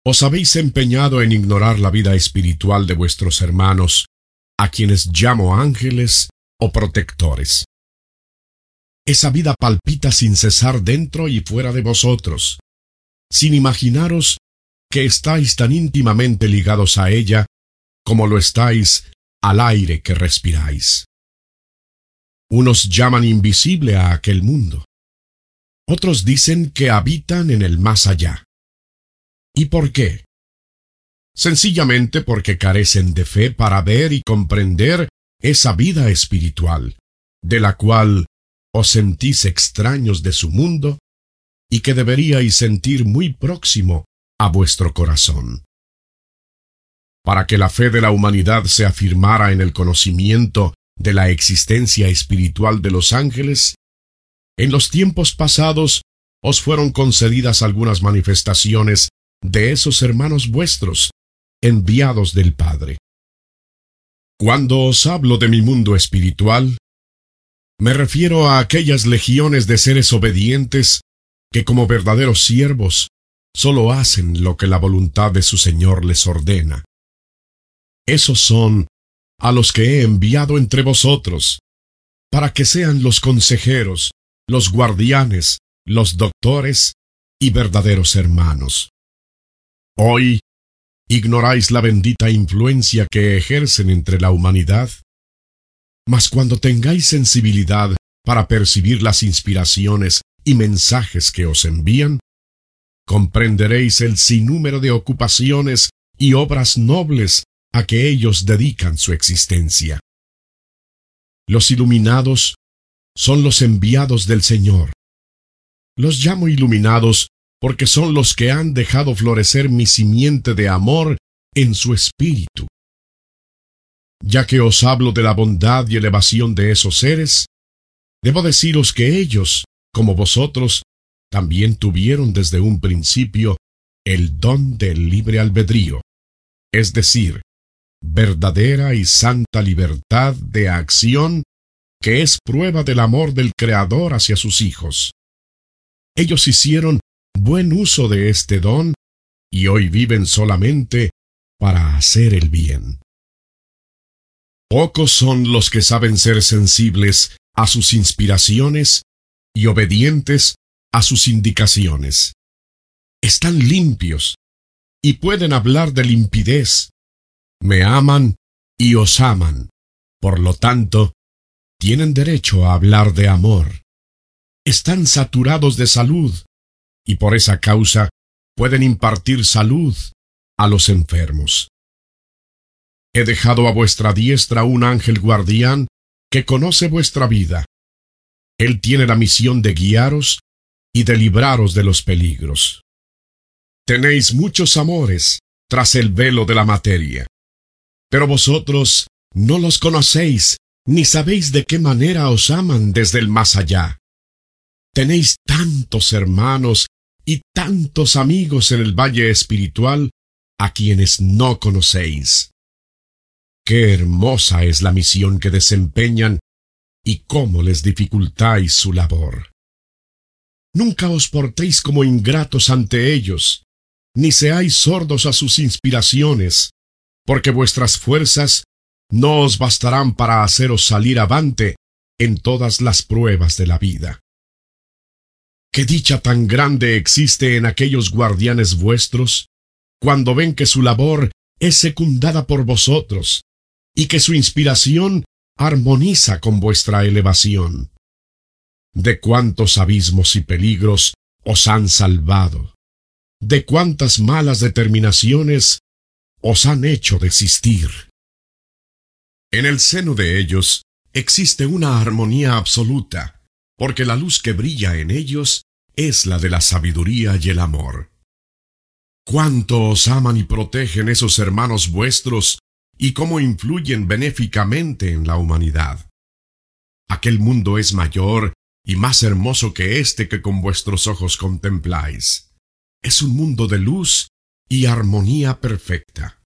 Os habéis empeñado en ignorar la vida espiritual de vuestros hermanos, a quienes llamo ángeles o protectores. Esa vida palpita sin cesar dentro y fuera de vosotros, sin imaginaros que estáis tan íntimamente ligados a ella como lo estáis al aire que respiráis. Unos llaman invisible a aquel mundo. Otros dicen que habitan en el más allá. ¿Y por qué? Sencillamente porque carecen de fe para ver y comprender esa vida espiritual, de la cual os sentís extraños de su mundo y que deberíais sentir muy próximo a vuestro corazón. Para que la fe de la humanidad se afirmara en el conocimiento de la existencia espiritual de los ángeles, en los tiempos pasados os fueron concedidas algunas manifestaciones de esos hermanos vuestros, enviados del Padre. Cuando os hablo de mi mundo espiritual, me refiero a aquellas legiones de seres obedientes que como verdaderos siervos solo hacen lo que la voluntad de su Señor les ordena. Esos son a los que he enviado entre vosotros, para que sean los consejeros, los guardianes, los doctores y verdaderos hermanos. Hoy ignoráis la bendita influencia que ejercen entre la humanidad, mas cuando tengáis sensibilidad para percibir las inspiraciones y mensajes que os envían, comprenderéis el sinnúmero de ocupaciones y obras nobles a que ellos dedican su existencia. Los iluminados son los enviados del Señor. Los llamo iluminados porque son los que han dejado florecer mi simiente de amor en su espíritu. Ya que os hablo de la bondad y elevación de esos seres, debo deciros que ellos, como vosotros, también tuvieron desde un principio el don del libre albedrío, es decir, verdadera y santa libertad de acción que es prueba del amor del Creador hacia sus hijos. Ellos hicieron buen uso de este don y hoy viven solamente para hacer el bien. Pocos son los que saben ser sensibles a sus inspiraciones y obedientes a sus indicaciones. Están limpios y pueden hablar de limpidez. Me aman y os aman. Por lo tanto, tienen derecho a hablar de amor. Están saturados de salud y por esa causa pueden impartir salud a los enfermos. He dejado a vuestra diestra un ángel guardián que conoce vuestra vida. Él tiene la misión de guiaros y de libraros de los peligros. Tenéis muchos amores tras el velo de la materia, pero vosotros no los conocéis ni sabéis de qué manera os aman desde el más allá. Tenéis tantos hermanos y tantos amigos en el valle espiritual a quienes no conocéis. Qué hermosa es la misión que desempeñan y cómo les dificultáis su labor. Nunca os portéis como ingratos ante ellos, ni seáis sordos a sus inspiraciones, porque vuestras fuerzas no os bastarán para haceros salir avante en todas las pruebas de la vida. Qué dicha tan grande existe en aquellos guardianes vuestros, cuando ven que su labor es secundada por vosotros, y que su inspiración armoniza con vuestra elevación. De cuántos abismos y peligros os han salvado, de cuántas malas determinaciones os han hecho desistir. En el seno de ellos existe una armonía absoluta, porque la luz que brilla en ellos es la de la sabiduría y el amor. Cuánto os aman y protegen esos hermanos vuestros, y cómo influyen benéficamente en la humanidad. Aquel mundo es mayor y más hermoso que este que con vuestros ojos contempláis. Es un mundo de luz y armonía perfecta.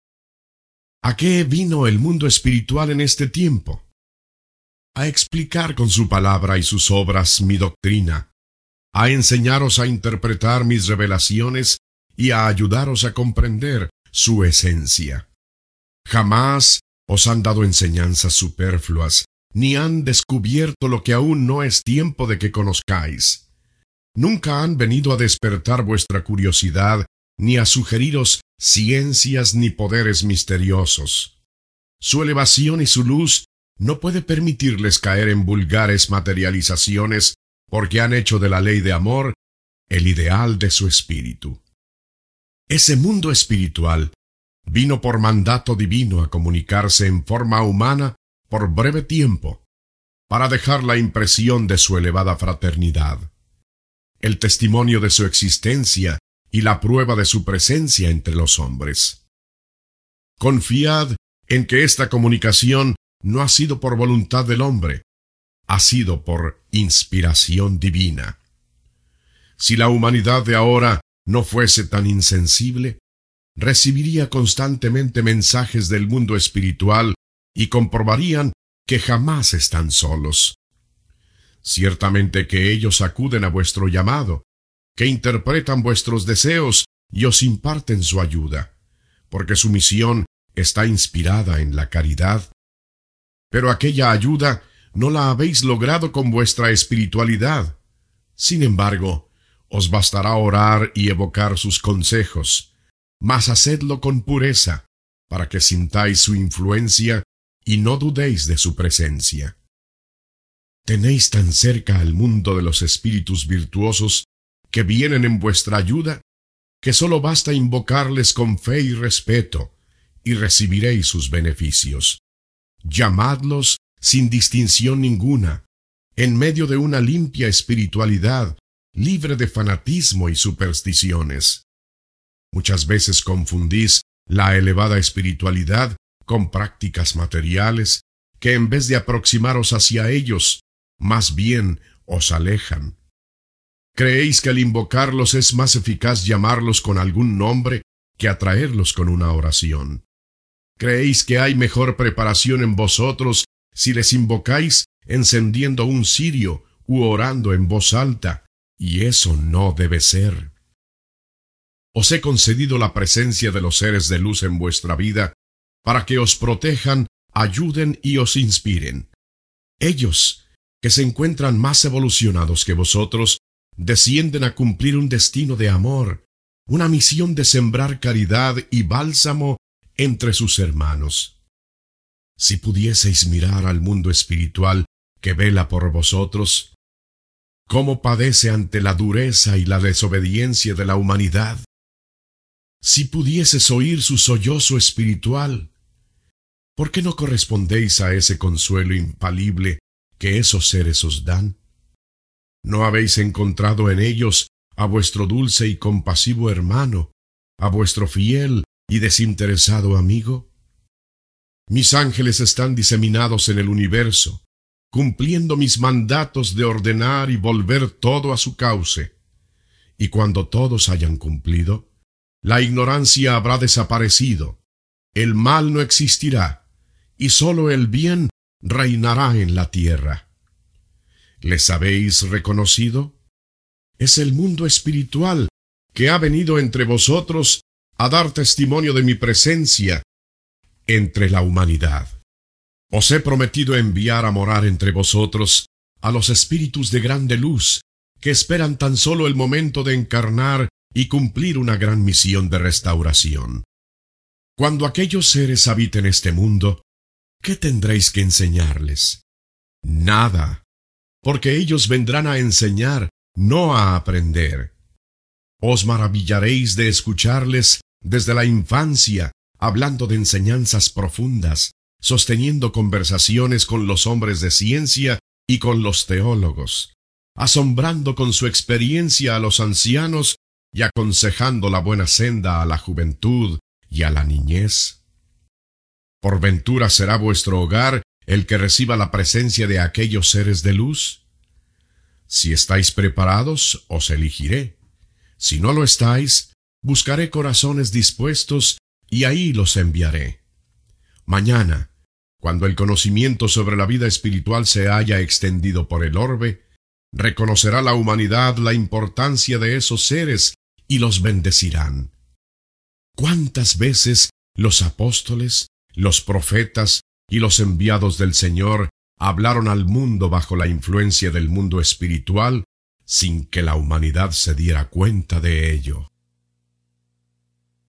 ¿A qué vino el mundo espiritual en este tiempo? A explicar con su palabra y sus obras mi doctrina, a enseñaros a interpretar mis revelaciones y a ayudaros a comprender su esencia. Jamás os han dado enseñanzas superfluas, ni han descubierto lo que aún no es tiempo de que conozcáis. Nunca han venido a despertar vuestra curiosidad, ni a sugeriros ciencias ni poderes misteriosos. Su elevación y su luz no puede permitirles caer en vulgares materializaciones, porque han hecho de la ley de amor el ideal de su espíritu. Ese mundo espiritual vino por mandato divino a comunicarse en forma humana por breve tiempo, para dejar la impresión de su elevada fraternidad, el testimonio de su existencia y la prueba de su presencia entre los hombres. Confiad en que esta comunicación no ha sido por voluntad del hombre, ha sido por inspiración divina. Si la humanidad de ahora no fuese tan insensible, recibiría constantemente mensajes del mundo espiritual y comprobarían que jamás están solos. Ciertamente que ellos acuden a vuestro llamado, que interpretan vuestros deseos y os imparten su ayuda, porque su misión está inspirada en la caridad. Pero aquella ayuda no la habéis logrado con vuestra espiritualidad. Sin embargo, os bastará orar y evocar sus consejos, mas hacedlo con pureza, para que sintáis su influencia y no dudéis de su presencia. Tenéis tan cerca al mundo de los espíritus virtuosos que vienen en vuestra ayuda, que sólo basta invocarles con fe y respeto, y recibiréis sus beneficios. Llamadlos sin distinción ninguna, en medio de una limpia espiritualidad, libre de fanatismo y supersticiones. Muchas veces confundís la elevada espiritualidad con prácticas materiales que en vez de aproximaros hacia ellos, más bien os alejan. Creéis que al invocarlos es más eficaz llamarlos con algún nombre que atraerlos con una oración. Creéis que hay mejor preparación en vosotros si les invocáis encendiendo un cirio u orando en voz alta, y eso no debe ser. Os he concedido la presencia de los seres de luz en vuestra vida para que os protejan, ayuden y os inspiren. Ellos, que se encuentran más evolucionados que vosotros, descienden a cumplir un destino de amor, una misión de sembrar caridad y bálsamo entre sus hermanos. Si pudieseis mirar al mundo espiritual que vela por vosotros, cómo padece ante la dureza y la desobediencia de la humanidad. Si pudieses oír su sollozo espiritual, ¿por qué no correspondéis a ese consuelo infalible que esos seres os dan? ¿No habéis encontrado en ellos a vuestro dulce y compasivo hermano, a vuestro fiel y desinteresado amigo? Mis ángeles están diseminados en el universo, cumpliendo mis mandatos de ordenar y volver todo a su cauce. Y cuando todos hayan cumplido, la ignorancia habrá desaparecido, el mal no existirá, y sólo el bien reinará en la tierra. ¿Les habéis reconocido? Es el mundo espiritual que ha venido entre vosotros a dar testimonio de mi presencia entre la humanidad. Os he prometido enviar a morar entre vosotros a los espíritus de grande luz, que esperan tan solo el momento de encarnar y cumplir una gran misión de restauración. Cuando aquellos seres habiten este mundo, ¿qué tendréis que enseñarles? Nada, porque ellos vendrán a enseñar, no a aprender. Os maravillaréis de escucharles desde la infancia, hablando de enseñanzas profundas, sosteniendo conversaciones con los hombres de ciencia y con los teólogos, asombrando con su experiencia a los ancianos y aconsejando la buena senda a la juventud y a la niñez. ¿Por ventura será vuestro hogar el que reciba la presencia de aquellos seres de luz? Si estáis preparados, os elegiré. Si no lo estáis, buscaré corazones dispuestos y ahí los enviaré. Mañana, cuando el conocimiento sobre la vida espiritual se haya extendido por el orbe, reconocerá la humanidad la importancia de esos seres y los bendecirán. ¿Cuántas veces los apóstoles, los profetas y los enviados del Señor hablaron al mundo bajo la influencia del mundo espiritual sin que la humanidad se diera cuenta de ello?